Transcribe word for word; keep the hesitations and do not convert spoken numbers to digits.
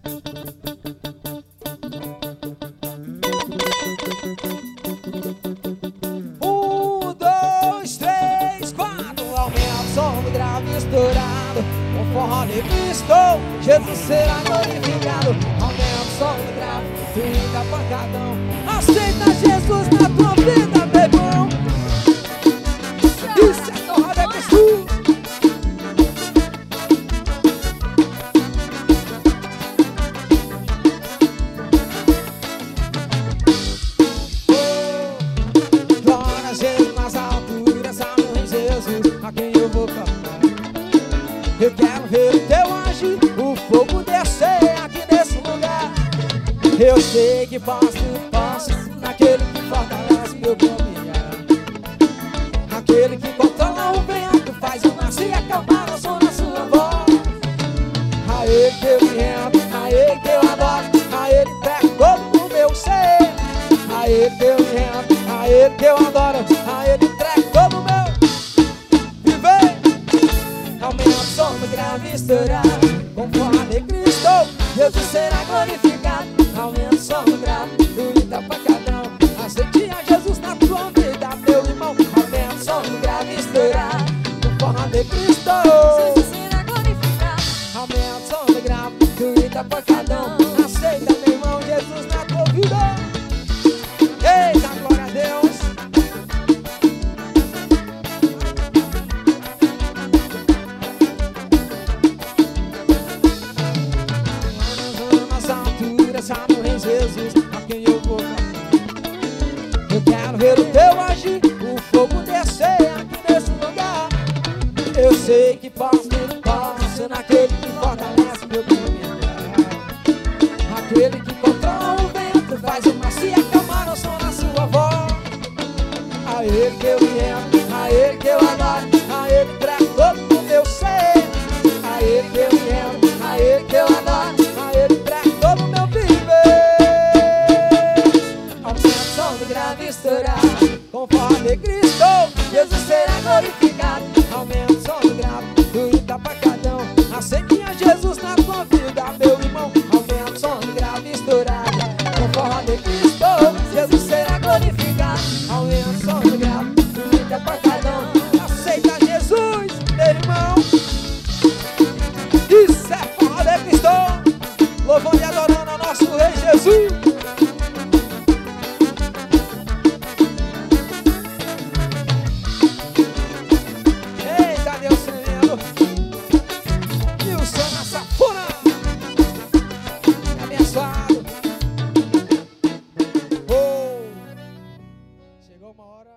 Um, dois, três, quatro. Aumenta o som do grave estourado. Com forró de Cristo, Jesus será glorificado. Aumenta o som do grave, fica pancadão. Aceita Jesus na tua vida, meu irmão. Isso é forró de Cristo. A quem eu vou cantar? Eu quero ver o teu agir, o fogo descer aqui nesse lugar. Eu sei que posso, posso, naquele que fortalece meu caminhar. Aquele que controla o vento, faz o mar se acalmar ao som da sua voz. A ele que eu me rendo, a ele que eu adoro, a ele pego todo o meu ser. A ele que eu me rendo, a ele que eu adoro, a ele entrego todo o meu. Aumenta o som do grave estourado. Com forró de Cristo, Jesus será glorificado. Aumenta o som do grave, do Itapacadão. Aceite a Jesus na tua vida, meu irmão. Aumenta o som do grave estourado. Com forró de Cristo, Jesus será glorificado. aumenta o som do grave, do Itapacadão. Aceita, meu irmão, Jesus na tua vida. Eita, glória a Deus. No Rei Jesus, a quem eu vou cantar. Eu quero ver o teu agir, o fogo descer aqui nesse lugar. Eu sei que posso, posso naquele que fortalece meu caminhar. Aquele que controla o vento, faz o mar se acalmar ao som da sua voz. A ele que eu me rendo, a ele que eu adoro, a ele entrego todo o meu ser. A ele que eu me rendo, a ele que eu adoro, a ele entrego todo o meu viver. Aumenta o som do grave estourado. Com forró de Cristo, Jesus será glorificado. Aumenta o som do grave, do Itapacadão. Aceite a Jesus na tua vida, meu irmão. Aumenta o som do grave estourado. Com forró de Cristo, Jesus será glorificado. Aumenta o som do grave, do Itapacadão. Aceita Jesus, meu irmão. Isso é forró de Cristo. Louvando e adorando ao nosso Rei Jesus. Eita, Deus tremendo. Nilson na safona. Abençoado. Oh, chegou uma hora.